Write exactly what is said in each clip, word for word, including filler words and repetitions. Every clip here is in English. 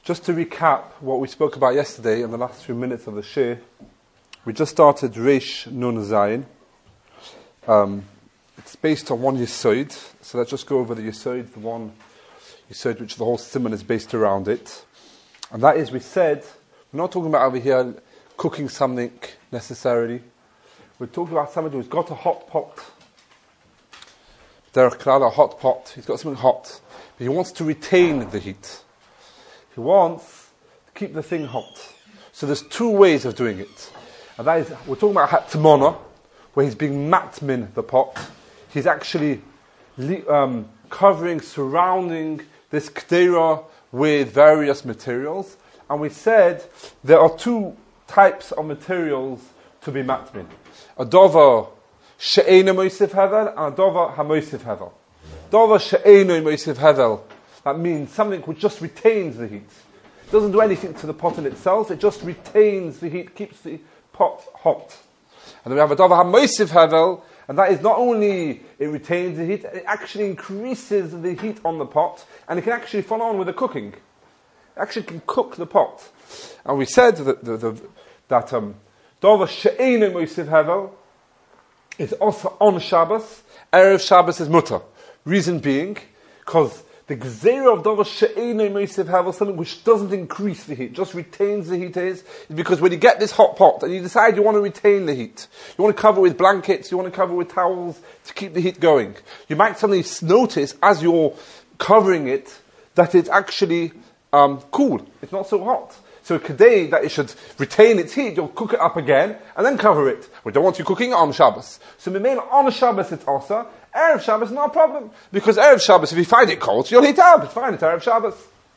Just to recap what we spoke about yesterday in the last few minutes of the shir, we just started Reish Nun Zayin. Um, it's based on one Yesod, so let's just go over the Yesod, the one Yesod which the whole simon is based around it. And that is, we said, we're not talking about over here cooking something necessarily. We're talking about somebody who's got a hot pot. Derech Klal, a hot pot. He's got something hot, but he wants to retain the heat. He wants to keep the thing hot. So there's two ways of doing it. And that is, we're talking about Hatmona, where he's being matmin the pot. He's actually um, covering, surrounding this k'dera with various materials. And we said there are two types of materials to be matmin. A dover she'ena moisif hevel and a dover ha-moisif hevel. Dover she'ena moisif hevel. That means something which just retains the heat. It doesn't do anything to the pot in itself, it just retains the heat, keeps the pot hot. And then we have a dover ha-moisif hevel, and that is not only it retains the heat, it actually increases the heat on the pot, and it can actually follow on with the cooking. It actually can cook the pot. And we said that the, the, that um, dover she'ena moisif hevel is also on Shabbos. Erev Shabbos is mutter. Reason being, because the gzeira of dover she'ena moisif hevel, something which doesn't increase the heat, just retains the heat, is, is because when you get this hot pot and you decide you want to retain the heat, you want to cover with blankets, you want to cover with towels to keep the heat going, you might suddenly notice as you're covering it that it's actually um, cool. It's not so hot. So today that it should retain its heat, you'll cook it up again and then cover it. We don't want you cooking on Shabbos. So we mean on Shabbos it's also. Erev Shabbos, no problem. Because Erev Shabbos, if you find it cold, you'll heat up. It's fine, it's Erev Shabbos.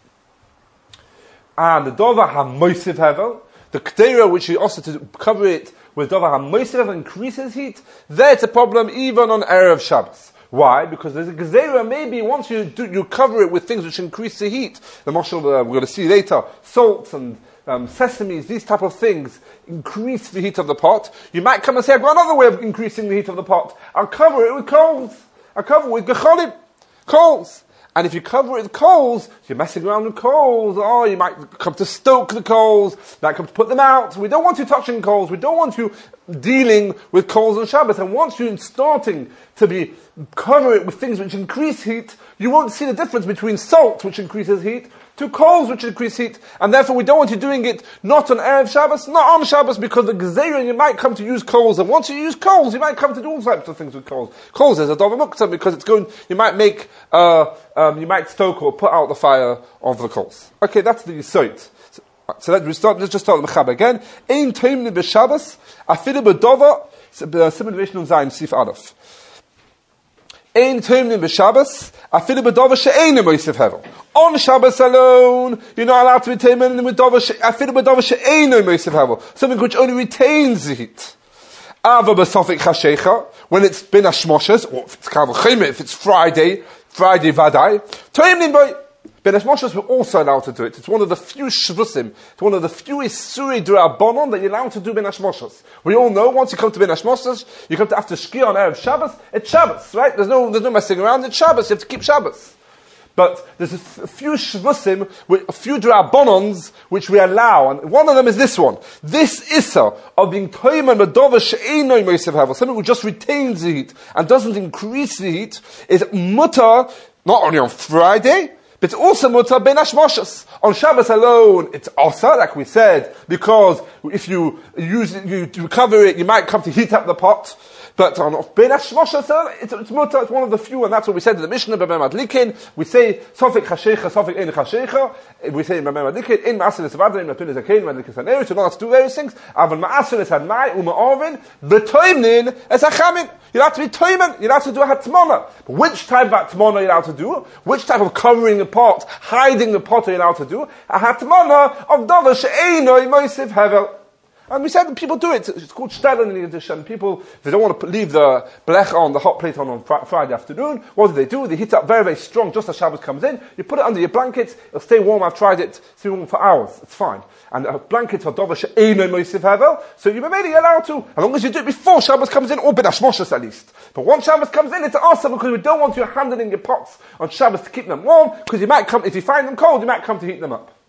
And the dover ha-moisif hevel, the k'dera which you also to cover it with dover ha-moisif hevel increases heat, that's a problem even on Erev Shabbos. Why? Because there's a gzeira, maybe once you do, you cover it with things which increase the heat. The mashal, uh, we're going to see later, salts and um, sesames, these type of things increase the heat of the pot. You might come and say, I've got another way of increasing the heat of the pot. I'll cover it with coals. I'll cover it with gecholim, coals. And if you cover it with coals, you're messing around with coals. Oh, you might come to stoke the coals. You might come to put them out. We don't want you touching coals. We don't want you dealing with coals on Shabbos. And once you're starting to be cover it with things which increase heat, you won't see the difference between salt, which increases heat, to coals, which increase heat. And therefore, we don't want you doing it not on Erev Shabbos, not on Shabbos, because the gzeira, you might come to use coals. And once you use coals, you might come to do all types of things with coals. Coals is a dover muktzah because it's going, you might make, uh, um, you might stoke or put out the fire of the coals. Okay, that's the yesod. So, so let's start, let's just start with Mechab again. Ein toimni b'Shabbos, afilu b'dover, simon Reish Nun Zayin, Sif Aleph. Ein toimni b'Shabbos, afilu b'dover she'ena moisif hevel. On Shabbos alone, you're not allowed to be toimni with dover, afilu b'dover she'ena moisif hevel. Something which only retains the heat. Ava b'sofik chashecha, when it's bin hashmoshes, or if it's kal v'chomer, if it's Friday, Friday vadai, toimni boy. Ben Hashmoshes we're also allowed to do it. It's one of the few shvusim, it's one of the few isuri d'Rabbanan that you're allowed to do Ben Hashmoshes. We all know once you come to Ben Hashmoshes, you come to after Shkia on Erev Shabbos, it's Shabbos, right? There's no, there's no messing around, it's Shabbos, you have to keep Shabbos. But there's a, f- a few shvusim, a few d'Rabbanans, which we allow, and one of them is this one. This issa of being toiman medover she'enoi moisef havel, something which just retains the heat and doesn't increase the heat, is mutter, not only on Friday, but it's also mutter ben hashmoshes. On Shabbos alone, it's asa, like we said, because if you use it, you, you cover it, you might come to heat up the pot. But on ben hashmoshes, it's, it's mutter, it's one of the few, and that's what we said in the Mishnah, b'mem adlikin. We say, sofik chashecha, sofik ein chashecha. We say, b'mem adlikin, in ma'asir esavadrim, napin ezakein, madlikin saneri, so not to do various things. Aval ma'asir esadmai, u'ma'ovin, v'toimnin, esachamin. You're allowed to be toimen, you're allowed to do a hatmona. But which type of hatmona are you allowed to do? Which type of covering the pot, hiding the pot are you allowed to do? A hatmona of dover she'enoi moisif hevel. And we said that people do it. It's called Stellen in the edition. People, if they don't want to leave the blech on, the hot plate on on fr- Friday afternoon, what do they do? They heat up very, very strong just as Shabbos comes in. You put it under your blankets. It'll stay warm. I've tried it. Stay warm for hours. It's fine. And uh, blankets are dover she'enoi moisif hevel. So you're maybe allowed to, as long as you do it before Shabbos comes in, or ben hashmoshes at least. But once Shabbos comes in, it's awesome because we don't want you handling your pots on Shabbos to keep them warm, because you might come, if you find them cold, you might come to heat them up.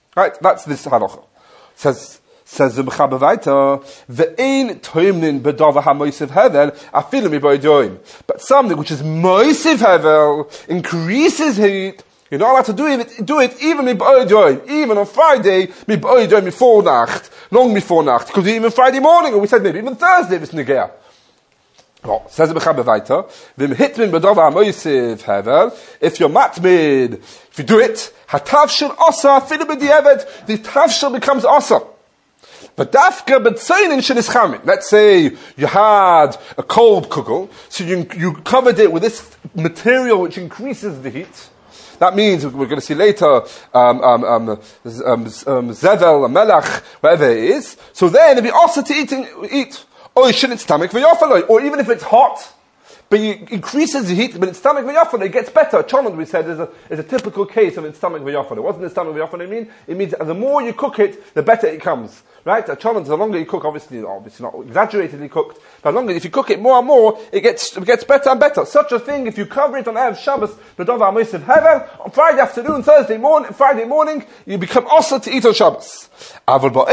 Right, that's this halacha. Says, says the Mechaber weiter, ve'ein toimnin bedava ha-moisiv hevel, afilu mi boidoim. But something which is moisiv hevel, increases heat, you're not allowed to do it, do it even mi boidoim, even on Friday, mi boidoim before nacht, long before nacht. Could be even Friday morning, or we said maybe even Thursday if it's negea. Well, says the Mechaber weiter, v'im hitmin bedava ha-moisiv hevel, if you're matmid, if you do it, ha-tavshil osa, afilu b'di'eved, the tavshil becomes osa. But dafka b'tzayin shenis chamin. Let's say you had a cold kugel, so you, you covered it with this material which increases the heat. That means, we're going to see later, um, um, um, um, um, zevel, melach, whatever it is. So then it'd be also to eat, eat. Or you shouldn't stomach v'yofaloi. Or even if it's hot, but you increases the heat, but in stomach v'yofaloi, it gets better. Cholent, we said, is a, is a typical case of in stomach v'yofaloi. What does in stomach v'yofaloi mean? It means the more you cook it, the better it comes. Right? A cholent, the longer you cook, obviously, obviously not exaggeratedly cooked, but longer, if you cook it more and more, it gets, it gets better and better. Such a thing, if you cover it on Erev Shabbos, B'dova HaMoisiv Hevel, on Friday afternoon, Thursday morning, Friday morning, you become also to eat on Shabbos. But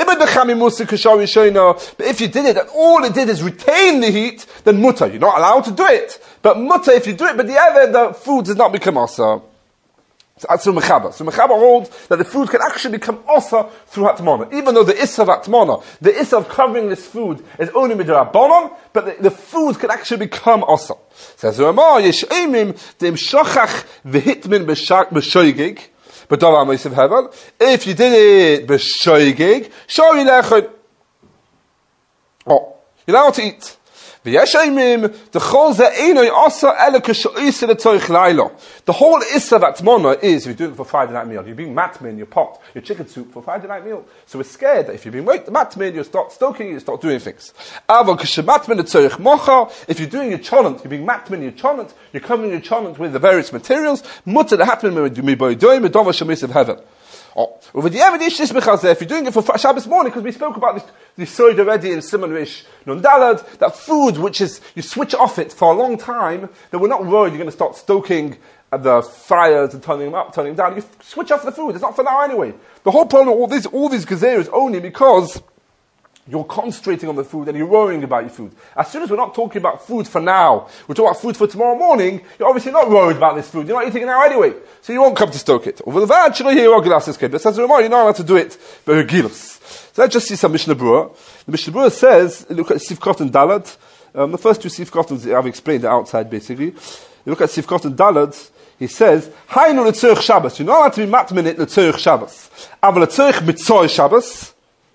if you did it, and all it did is retain the heat, then mutter. You're not allowed to do it. But mutter, if you do it, but the other, the food does not become also. So that's from Mechaber. So Mechaber holds that the food can actually become osa through Hatmona. Even though the issa of Hatmona, the issa of covering this food is only midrabanon, but the, the food can actually become osa. Says Ramah, yesh eimim dem shochach v'hitmin b'shoigig, b'dova HaMoisiv Hevel. If you did it b'shoigig, shori lechon. Oh, you're allowed to eat. The whole issa of Atmona is, if you're doing it for Friday night meal, you're being matmin, your pot, your chicken soup for Friday night meal. So we're scared that if you're being matmin, you start stoking, you start doing things. If you're doing your cholent, you're being matmin, your cholent, you're covering your cholent with the various materials, mutter the hatmin mi boidoim, medova shemisav heaven. Oh, over the evidence, if you're doing it for Shabbos morning, because we spoke about this, this soid already in Simonish Nundalad, that food which is, you switch off it for a long time, then we're not worried you're going to start stoking the fires and turning them up, turning them down. You switch off the food, it's not for now anyway. The whole problem of all this, all these gezeirah is only because you're concentrating on the food and you're worrying about your food. As soon as we're not talking about food for now, we're talking about food for tomorrow morning, you're obviously not worried about this food. You're not eating it now anyway. So you won't come to stoke it. Over the vad, you're not allowed to do it. So let's just see some Mishnah Berurah. The Mishnah Berurah says, look at Sivkot and Dalad. Um, the first two Sivkot, I've explained the outside basically. You look at Sivkot and Dalad, he says, Hainu l'tzorich Shabbos. You're not allowed to be matminit l'tzorich Shabbos. Aval l'tzorich mitzvah Shabbos.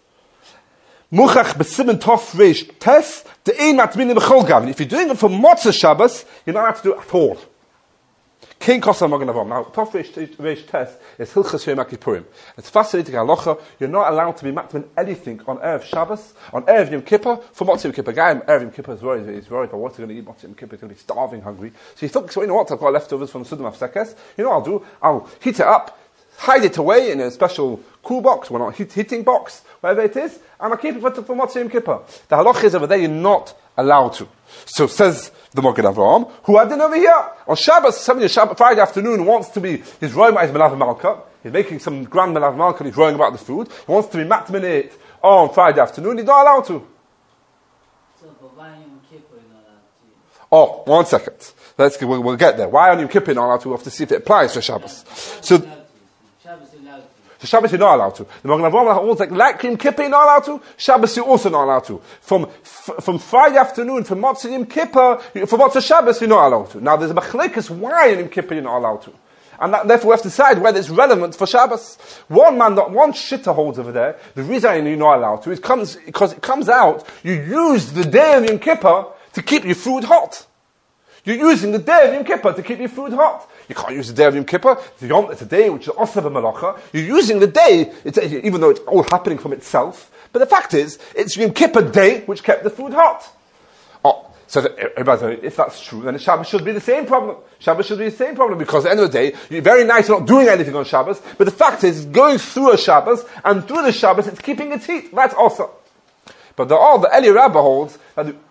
Muchach b'simen tof reish tes, the ein matminim b'chol gavin. If you're doing it for Motzah Shabbos, you're not allowed to do it at all. Kein kosa magen avom. Now, tof reish tes is hilchas Yom Kippurim. It's fascinating halacha. You're not allowed to be matmin anything on Erev Shabbos, on Erev Yom Kippur, for Motzah Yom Kippur. Guy, Erev Yom Kippur is worried, he's worried about what's he going to eat Motzah Yom Kippur. He's going to be starving, hungry. So he thinks, well, you know what, I've got leftovers from the Sudim Afsekes. You know what I'll do? I'll heat it up, hide it away in a special cool box, well not heat, heating box, whatever it is, and I'll keep it for, for Motzah Yom Kippur. The halach is over there, you're not allowed to. So says the Mogen Avraham, who had dinner over here, on Shabbos, somebody Shabbat, Friday afternoon wants to be, he's rowing about his Melav Malka, he's making some grand Melav Malka, he's rowing about the food, he wants to be matmin it on Friday afternoon, he's not allowed to. So, but why Yom Kippur you're not allowed to? Oh, one second. Let's get, we'll, we'll get there. Why on Yom Kippur not allowed to? We have to see if it applies for Shabbos. So, Shabbos you're allowed to. So Shabbos you're not allowed to. The Magen Avraham holds like, like Yom Kippur you're not allowed to, Shabbos you're also not allowed to. From, f- from Friday afternoon, from Motzah Yom Kippur, for Motzah Shabbos you're not allowed to. Now there's a machlekes why on Yom Kippur you're not allowed to. And that, therefore we have to decide whether it's relevant for Shabbos. One man, one shitta holds over there, the reason you're not allowed to is comes, because it comes out, you use the day of Yom Kippur to keep your food hot. You're using the day of Yom Kippur to keep your food hot. You can't use the day of Yom Kippur. It's a day which is also a malacha. You're using the day, it's, even though it's all happening from itself. But the fact is, it's Yom Kippur day which kept the food hot. Oh, so that, if that's true, then Shabbos should be the same problem. Shabbos should be the same problem because at the end of the day, you're very nice not doing anything on Shabbos. But the fact is, going through a Shabbos and through the Shabbos, it's keeping its heat. That's also. But the all the Eli Rabbah holds that. The,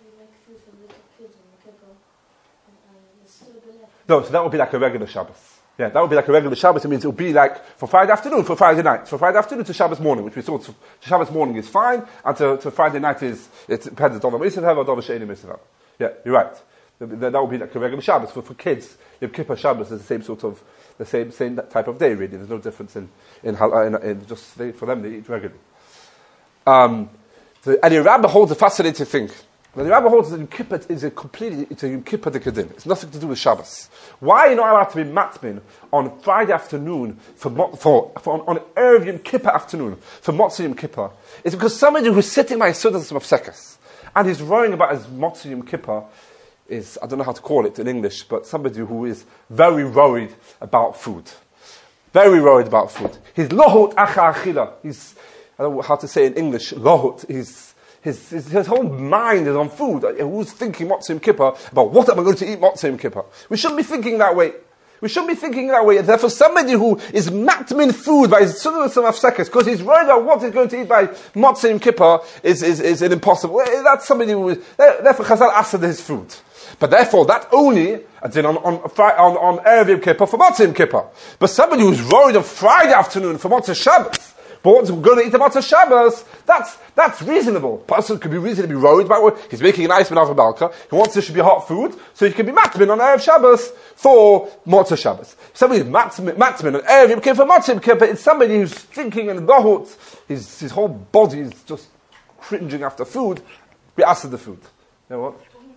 No, so that would be like a regular Shabbos. Yeah, that would be like a regular Shabbos. It means it would be like for Friday afternoon, for Friday night. For Friday afternoon to Shabbos morning, which we thought to Shabbos morning is fine, and to, to Friday night is, it depends on Dova Mesiv Hevel or Dova She'eni Mesiv Hevel. Yeah, you're right. That would be like a regular Shabbos. For, for kids, Yom Kippur Shabbos is the same sort of, the same same type of day, really. There's no difference in, in, in, in just, they, for them, they eat regularly. Um, the, and the Rabbah holds a fascinating thing. Now, the Rabbah holds that Yom Kippur is a completely, it's a Yom Kippur Dikadin. It's nothing to do with Shabbos. Why are you not allowed to be matmin on Friday afternoon for, for, for on, on Erev Yom Kippur afternoon for Motzei Yom Kippur? It's because somebody who's sitting by his Sudas of Sekas and he's worrying about his Motzei Yom Kippur is, I don't know how to call it in English, but somebody who is very worried about food. Very worried about food. He's lohut acha achila. He's, I don't know how to say in English, lohut. He's, his, his, his whole mind is on food. Who's thinking Motzei Yom Kippur about what am I going to eat Motzei Yom Kippur? We shouldn't be thinking that way. We shouldn't be thinking that way. Therefore, somebody who is matmin food by his Sudas of Sekas because he's worried about what he's going to eat by Motzei Yom Kippur is, is, is an impossible. That's somebody who is, therefore Chazal asked his food. But therefore, that only, as in on, on, on, on Erev Yom Kippur for Motzei Yom Kippur. But somebody who's worried on Friday afternoon for Motzei Shabbos, but what's going to eat the Motzei Shabbos, that's, that's reasonable. Person could be reasonably worried about what, he's making an ice min av balka, he wants there should be hot food, so he can be matmin on Erev Shabbos for Motzei Shabbos. Somebody who's matmin, matmin on Erev Yom Kippur for Motzei Yom Kippur, it's somebody who's thinking in the hut, his, his whole body is just cringing after food, we asked the food. You know what?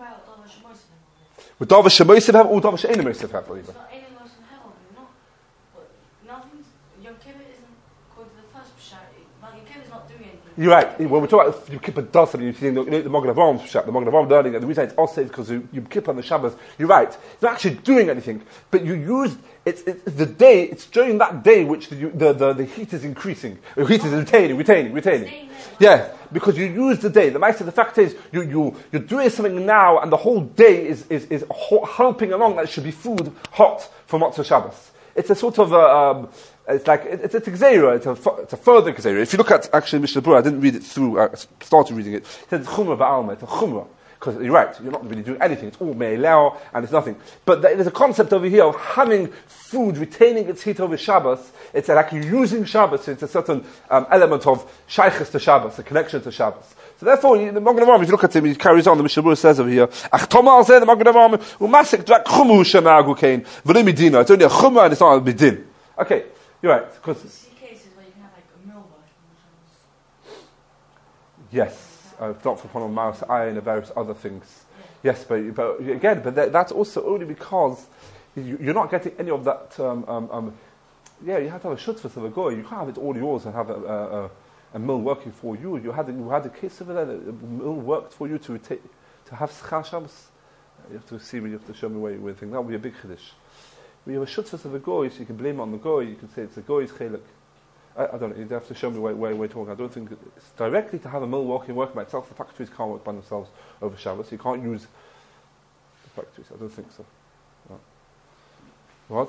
With Dova She'mosiv Hevel or Dova She'eni Mosiv Hevel, even. Not any Mosiv Hevel, not. But nothing's. Yom Kippur isn't going to the first Pshat. Yom Kippur's not doing anything. You're right. When we talk about Yom Kippur does something, you see the, the Magen Avraham Pshat, the Magen Avraham learning, and the reason it's also is because Yom Kippur on the Shabbos. You're right. It's not actually doing anything, but you use it's, it's the day. It's during that day which the the, the, the heat is increasing. The heat is retaining, retaining, retaining. Yeah, because you use the day. The matter, the fact is, you, you, you're doing something now, and the whole day is, is, is helping along. That should be food hot for Motzei Shabbos. It's a sort of a, um, it's like, it, it's a gzeira, it's a, it's a further gzeira. If you look at, actually, Mishnah Berurah, I didn't read it through, I started reading it. It says chumrah ba'alma, it's a chumrah. Because you're right, you're not really doing anything. It's all me'eleo, and it's nothing. But there's a concept over here of having food, retaining its heat over Shabbos. It's like you're using Shabbos. It's a certain um, element of shaykhs to Shabbos, a connection to Shabbos. So therefore, the Magen Avraham, if you look at him, he carries on, the Mishnah Berurah says over here, Ach Tomar zeh, the Magen Avraham, u'masik drak chumu shenagu kain, v'le midina. It's only a chumrah and it's not a midin. Okay, you're right. Because see cases where you can have like a milva from Shabbos. Yes. Uh, not for one mouse, iron, and various other things. Yeah. Yes, but, but again, but that, that's also only because you, you're not getting any of that. Um, um, um, yeah, you have to have a shutzvus of a goy. You can't have it all yours and have a, a, a, a mill working for you. You had a, you had a case over there that a mill worked for you to take, to have schar Shabbos. You have to see me. You have to show me where you think that would be a big chiddush. When you have a shutzvus of a goy, so you can blame it on the goy. You can say it's a goy's chelik. I, I don't know, you'd have to show me where, where we're talking. I don't think it's directly to have a mill working, working by itself. The factories can't work by themselves over Shabbos. You can't use the factories. I don't think so. No. What?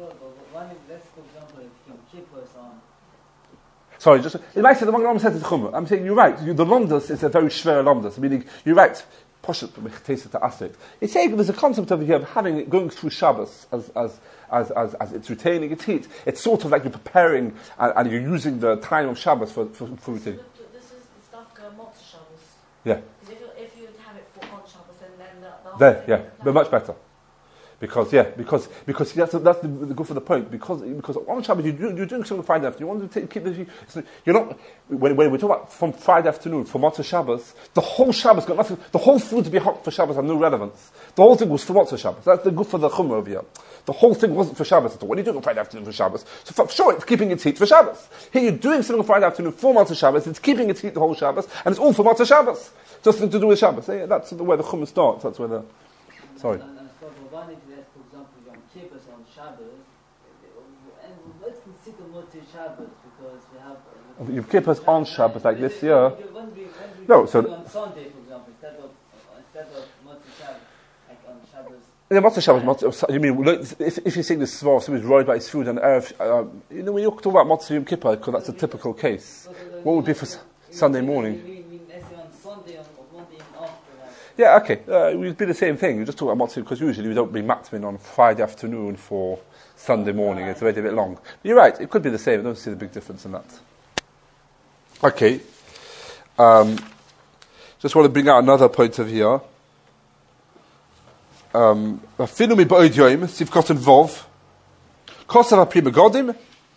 Sorry, just, it might say the Magen Avraham says it's chumrah. I'm saying you're right. You, the Lomdas is a very shver Lomdas, meaning you're right. Posh it, to ask it's saying there's a concept over here of having it going through Shabbos as, as, as, as, as it's retaining its heat. It's sort of like you're preparing and, and you're using the time of Shabbos for, for, for routine. So this is stuff Motzei Shabbos. Yeah. Because if you, if you have it for on Shabbos, then, then the, the There, yeah, but much better. Because yeah, because because that's that's the, the good for the point. Because because on Shabbos you do, you're doing something Friday afternoon. You want to take, keep the you're not when when we talk about from Friday afternoon for Motzei Shabbos, the whole Shabbos got nothing. The whole food to be hot for Shabbos had no relevance. The whole thing was for Motzei Shabbos. That's the good for the chumrah over here. The whole thing wasn't for Shabbos at all. What are you doing on Friday afternoon for Shabbos? So for sure, it's keeping its heat for Shabbos. Here you're doing something on Friday afternoon for Motzei Shabbos. It's keeping its heat the whole Shabbos, and it's all for Motzei Shabbos. Just nothing to do with Shabbos. Yeah, that's the way the chumrah starts. That's where the sorry. Kippur on Shabbos, and let's consider Motzei Shabbos because we have. You've Kippur's on Shabbos like this year. When we, when we no, so on Sunday, for example, instead of instead of Motzei Shabbos, like on Shabbos. Yeah, Motzei Shabbos. Motzei, you mean if if you're saying this small, somebody's worried about his food and erev, uh, you know when you talk about Motzei Yom Kippur, because that's a typical case. What would be for Sunday morning? Yeah, okay. Uh, we'd be the same thing. We just talk about matzah because usually we don't bring matmin on Friday afternoon for Sunday morning. It's already a bit long. But you're right. It could be the same. I don't see the big difference in that. Okay. Um, just want to bring out another point of here. Um, Finumi ba'od yoim, sivkot and vov. Kosav ha'pri begodim.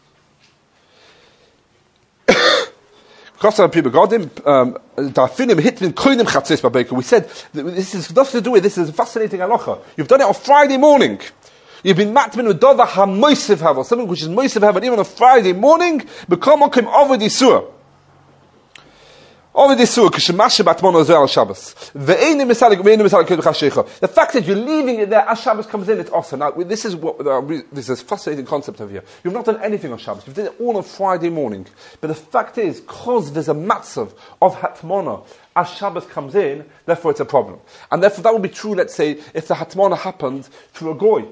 Kosav ha'pri begodim. Dafinim hitvin koinim chatzis ba'beker. We said, this is nothing to do with, this is a fascinating halacha. You've done it on Friday morning. You've been matmin with dova ha-moisiv havel, something which is moisiv havel, even on Friday morning, become okim over the surah. Over the surah, k'shemash batmon ozel al Shabbos. Ve'eini misalik, ve'eini misalik k'ed b'chashecha. The fact that you're leaving it there as Shabbos comes in, it's awesome. Now, this is what, uh, this is a fascinating concept over here. You've not done anything on Shabbos. You've done it all on Friday morning. But the fact is, because there's a matzav of hatmona as Shabbos comes in, therefore it's a problem. And therefore that would be true, let's say, if the hatmona happened through a goy.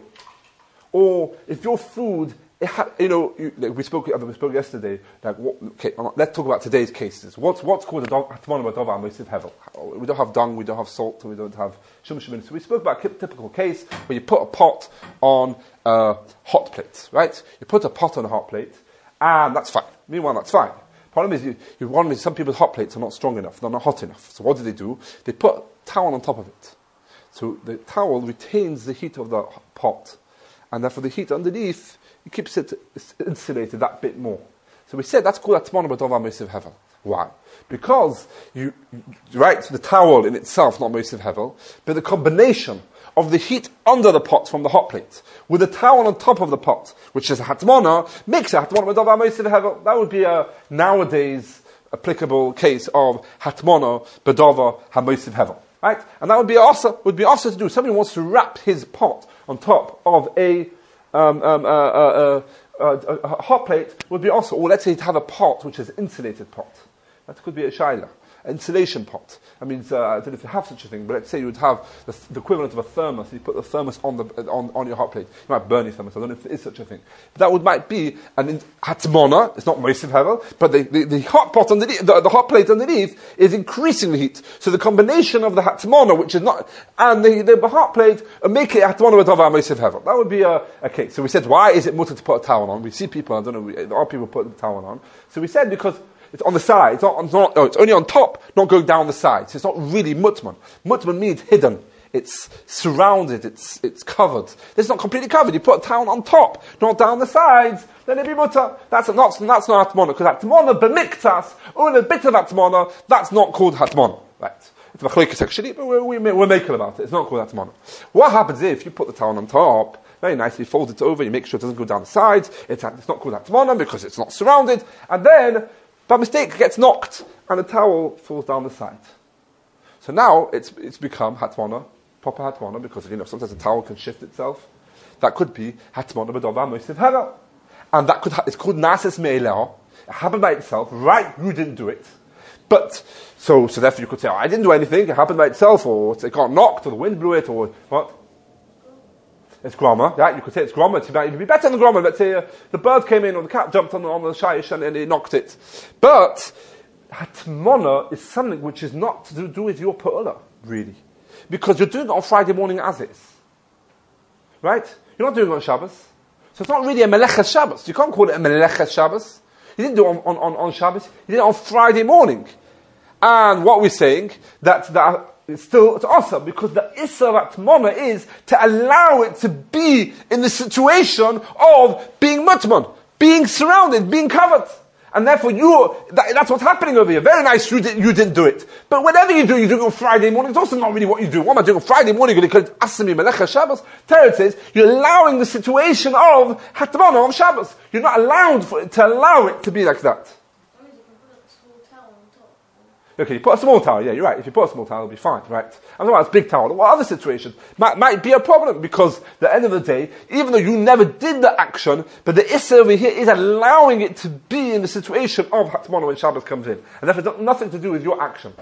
Or if your food, it ha- you know, you, like we spoke we spoke yesterday. Like, what, okay, let's talk about today's cases. What's what's called a hatmana b'dova moisiv hevel? We don't have dung, we don't have salt, we don't have shum shemin. So we spoke about a typical case where you put a pot on a hot plate, right? You put a pot on a hot plate, and that's fine. Meanwhile, that's fine. Problem is, you, you one is some people's hot plates are not strong enough; they're not hot enough. So what do they do? They put a towel on top of it. So the towel retains the heat of the pot. And therefore the heat underneath, it keeps it insulated that bit more. So we said that's called hatmana b'dova moisiv hevel. Why? Because you, right, so the towel in itself, not moisiv hevel, but the combination of the heat under the pot from the hot plate with the towel on top of the pot, which is a hatmana, makes a hatmana b'dova moisiv hevel. That would be a nowadays applicable case of hatmana b'dova ha-moisiv hevel. Right? And that would be also would be also to do. Somebody wants to wrap his pot on top of a, um, um, uh, uh, uh, uh, a hot plate. Would be also, or let's say to have a pot which is an insulated pot. That could be a shaila, an insulation pot. I mean, uh, I don't know if you have such a thing, but let's say you would have the, the equivalent of a thermos. You put the thermos on the on, on your hot plate. You might burn your thermos. I don't know if there is such a thing. But that would might be an in, hatmona. It's not moisiv hevel, but the, the, the hot pot underneath, the, the hot plate underneath is increasing the heat. So the combination of the hatmona, which is not, and the, the hot plate, uh, make it hatmona b'dova moisiv hevel. That would be a, a case. So we said, why is it mutter to put a towel on? We see people, I don't know, we, there are people putting the towel on. So we said because it's on the side. It's not. It's, not, oh, it's only on top, not going down the sides. It's not really mutman. Mutman means hidden. It's surrounded. It's it's covered. It's not completely covered. You put a towel on top, not down the sides. Then it'd be mutter. That's not. That's not hatmona because hatmona b'miktas or a bit of hatmona. That's not called hatmona. Right? It's machlokes actually, but we're, we're making about it. It's not called hatmona. What happens if you put the towel on top? Very nicely fold it over. You make sure it doesn't go down the sides. It's, it's not called hatmona because it's not surrounded. And then, by mistake, it gets knocked and the towel falls down the side. So now it's it's become hatmona, proper hatmona, because you know sometimes the towel can shift itself. That could be hatmona b'dova moisiv hevel, and that could ha- it's called nases me'eleh. It happened by itself. Right, you didn't do it, but so so therefore you could say, oh, I didn't do anything. It happened by itself, or it got knocked, or the wind blew it, or what? It's groma, right? You could say it's groma. It might even be better than groma. Let's say uh, the bird came in, or the cat jumped on the, on the shayish and, and it knocked it. But hatmona is something which is not to do with your pa'ula, really. Because you're doing it on Friday morning as is. Right? You're not doing it on Shabbos. So it's not really a meleches Shabbos. You can't call it a meleches Shabbos. You didn't do it on, on, on Shabbos. You did it on Friday morning. And what we're saying, that, that it's still, it's awesome, because the issa of hatmona is to allow it to be in the situation of being mutman, being surrounded, being covered. And therefore you, that, that's what's happening over here. Very nice, you, did, you didn't do it. But whatever you do, you do it on Friday morning. It's also not really what you do. What am I doing on Friday morning? Because asami melecha Shabbos. Teretz says, you're allowing the situation of hatmona of Shabbos. You're not allowed for it, to allow it to be like that. Okay, you put a small towel, yeah, you're right. If you put a small towel, it'll be fine, right? I'm talking about a big towel. What other situations might, might be a problem, because at the end of the day, even though you never did the action, but the issa over here is allowing it to be in the situation of hatmona when Shabbos comes in. And therefore, it's got nothing to do with your action.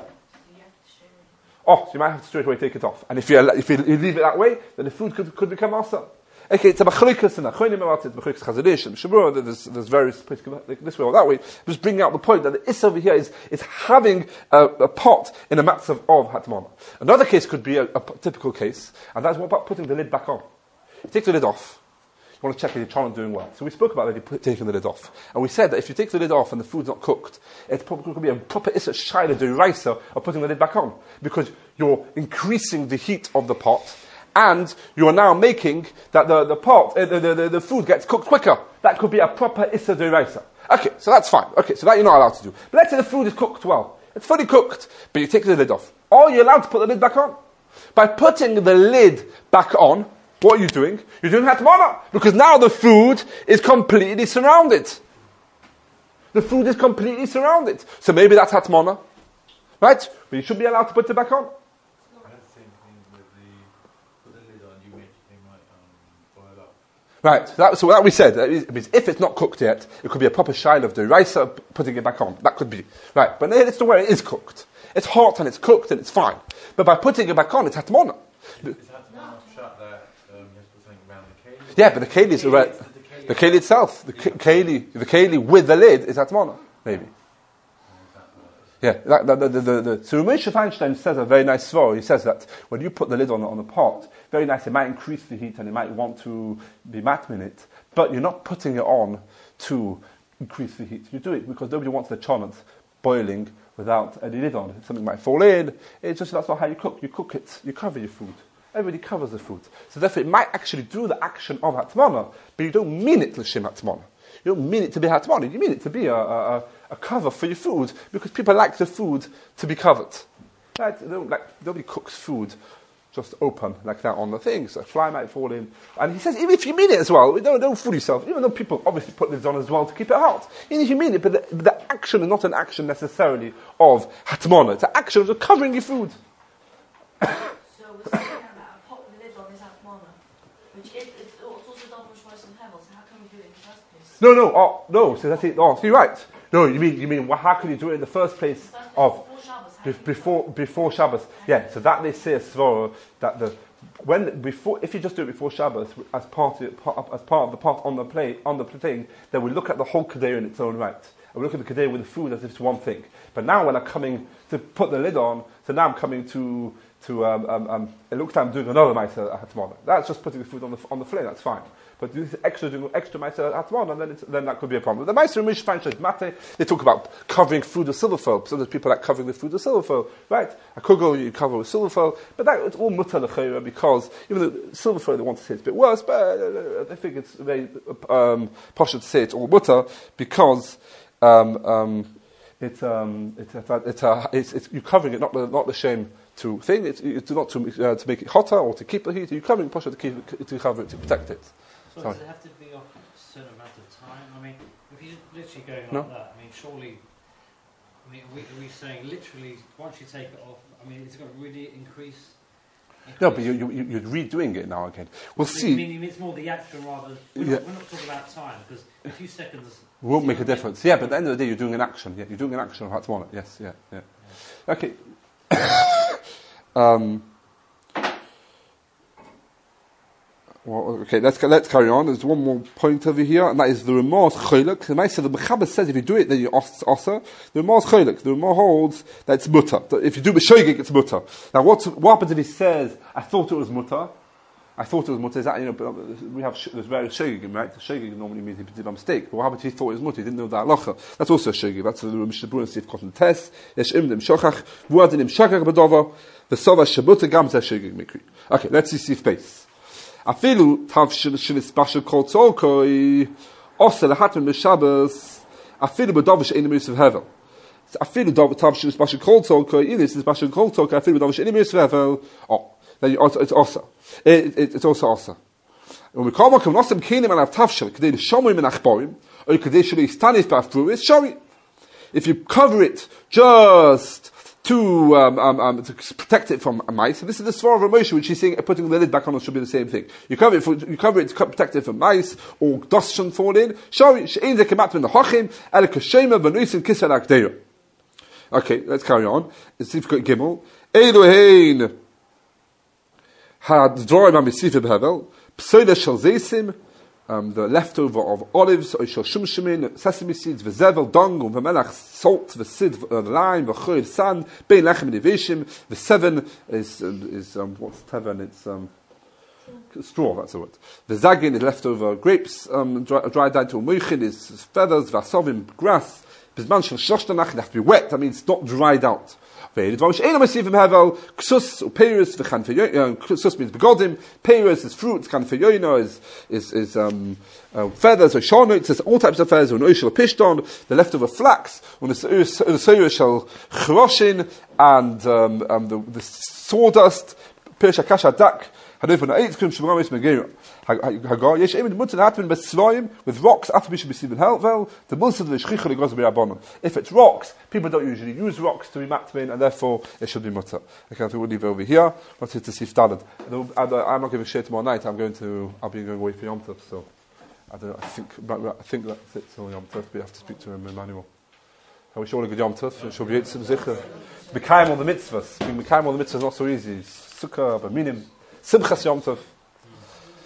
Oh, so you might have to straight away take it off. And if you, if you leave it that way, then the food could, could become also. Okay, it's a machlokas and achronim about it, machlokas chazanish and shabura. There's there's various places like this way or that way. Just bringing out the point that the issa over here is is having a, a pot in a matzav of hatmana. Another case could be a, a typical case, and that's what about putting the lid back on. You take the lid off. You want to check if your cholent doing well. So we spoke about that, put, taking the lid off. And we said that if you take the lid off and the food's not cooked, it's probably going to be a proper issa shaila deraisa of putting the lid back on. Because you're increasing the heat of the pot, and you are now making that the, the pot, uh, the, the, the food gets cooked quicker. That could be a proper issa deraisa. Okay, so that's fine. Okay, so that you're not allowed to do. But let's say the food is cooked well. It's fully cooked, but you take the lid off. Are you allowed to put the lid back on? By putting the lid back on, what are you doing? You're doing hatmana. Because now the food is completely surrounded. The food is completely surrounded. So maybe that's hatmana. Right? But you should be allowed to put it back on. That's the same thing with the, with the lid on, you make it might um, boil up. Right, so that, so that we said, that is, if it's not cooked yet, it could be a proper shaila of the rice putting it back on. That could be. Right, but it's the way it is cooked. It's hot and it's cooked and it's fine. But by putting it back on, it's hatmana. Is hatmana shut that um, you have to put something around the keli? Yeah, but the keli is right. The keli itself, the keli, the keli with the lid is hatmana, maybe. Yeah, that, that, the, the, the, the, so Moshe Feinstein says a very nice svara. He says that when you put the lid on on a pot, very nice, it might increase the heat and it might want to be matmin it, but you're not putting it on to increase the heat. You do it because nobody wants the cholent boiling without any lid on. Something might fall in. It's just that's not how you cook. You cook it. You cover your food. Everybody covers the food. So therefore, it might actually do the action of hatmana, but you don't mean it l'shem hatmana. You don't mean it to be hatmana. You mean it to be a, a, a cover for your food because people like the food to be covered. Right? They don't like, nobody cooks food just open like that on the thing. So a fly might fall in. And he says, even if you mean it as well, don't, don't fool yourself. Even though people obviously put lids on as well to keep it hot. Even if you mean it, but the, the action is not an action necessarily of hatmana. It's an action of covering your food. So we're saying that a pot with a lid on is hatmana, which is it's also double choice and hevel. So how can we do it in the first place? No, no, oh, no. So that's it. Oh, so you're right. No, you mean you mean well, how can you do it in the first place First place of before Shabbos, how be- do you before before Shabbos? Yeah. So that they say a svara that the when before if you just do it before Shabbos as part of, as part of the pot on the plate on the thing, then we look at the whole kedera in its own right. And we look at the kedera with the food as if it's one thing. But now when I'm coming to put the lid on, so now I'm coming to to um, um, um, it looks like I'm doing another ma'aser hatmana. That's just putting the food on the on the flame. That's fine. But this extra doing extra ma'aser hatmana, then it's, then that could be a problem. The ma'aser Moshe Feinstein mate, they talk about covering food with silver foil. So there's people like covering the food with silver foil, right? A kugel you cover with silver foil, but that it's all mutter l'chayra because even though silver foil they want to say it's a bit worse, but uh, they think it's very um, posh to say it's all mutter because. Um, um, it's um, it's it's, it's, uh, it's it's you're covering it not the not the shame to thing. It's, it's not to uh, to make it hotter or to keep the heat. You're covering it to keep it, to cover it to protect it. So Sorry. does it have to be off a certain amount of time? I mean, if you're literally going like No. that, I mean, surely, I mean, are we, are we saying literally once you take it off? I mean, it's going to really increase. increase No, but you, you, you're redoing it now again. We'll I see. mean, it's more the action rather. We're, Yeah. not, we're not talking about time because a few seconds Won't make a difference. Yeah, but at the end of the day, you're doing an action. Yeah, you're doing an action of hatmana. Yes, yeah, yeah. Okay. um, well, okay, let's let's carry on. There's one more point over here, and that is the remorse choylek. The Maaseh, the Mechaber says if you do it, then you osser. The remorse choylek. The remorse holds that it's mutter. That if you do b'shoigig, it's mutter. Now, what's, what happens if he says, "I thought it was mutter"? I thought it was mutter. Is that, you know, but we have sh- there's various shogigim, right? The shogig normally means he did a mistake. But what happened if he thought it was mutter? He didn't know that halacha. That's also a shogig. That's the Mishnah Berurah Sif Kotten Tes. Yesh im dem shochach vuadin im shagach b'dover v'sova shemutter gam zeh shogig mikri. Okay, let's see Sif base. Afilu tav shil shil special kol tzolkoi osel hatmen b'Shabbos afilu b'dover she'ein mitzvah hevel. Afilu dover tav shil special kol tzolkoi either it's special kol tzolkoi afilu b'dover she'ein mitzvah hevel. Oh. Then you, it's also it, it, it's also also. When we call Makom Nosem Kinim and Avtavshel, Kedei Shomoim and Achboim, or Kedei Sheli Stanis Bafru, it's Shori. If you cover it just to um, um, um, to protect it from mice, and this is the Svar of Moshe, which he's saying putting the lid back on should be the same thing. You cover it for, you cover it to protect it from mice or dust shouldn't fall in. Shori Shein Zekemat Min the Hochim El Kashema Venusin Kisel Akdeir. Okay, let's carry on. It's difficult Gimel. Elohein. Had drawing on Misifib Hevel, Psoida shel zeisim, um, the leftover of olives, oishel shumshimin, sesame seeds, v'zevel, dung, and v'melach, salt, v'sid, uh, lime, v'choyd, sand, bein lechem inivishim, v'seven is, um, is um, what's teven? It's um, straw, that's the word. V'zagin is leftover grapes, um, dry, dried down to a moichin is feathers, v'asovim, grass, bizman shel shoshtanach, it has to be wet, that means not dried out. Ksus or Perus, Ksus means begodim, Perus is fruits, Kanfayoino is, is, is um, uh, feathers, or Shonot, there's all types of feathers, or Oishel Pishton, the leftover flax, on the Soya shall Chroshin, and um, um, the, the sawdust, Pirsha Kasha Dak, Hadofan eight Krim Shemamis Megera. Hagar, Yesh Emin Mutan Hatman Besloim, with rocks, after Bishop Stephen Helvel, the Mulsa of the Shrichel goes to be Rabbanon. If it's rocks, people don't usually use rocks to be matmin, and therefore it should be mutter. Okay, I think we'll leave it over here. Let's hit to see Stalin. I'm not giving share tomorrow night, I'm going to, I'll be going away for Yom Tov, so I don't know, I think, I think that's it till Yom Tov, we have to speak to him, Emmanuel. I wish you all a good Yom Tov, and she'll be Yitzim Zicher. B'kaim on the mitzvahs, being B'kaim on the mitzvahs is not so easy. Sukkah, B'minim, Simchas Yom Tov.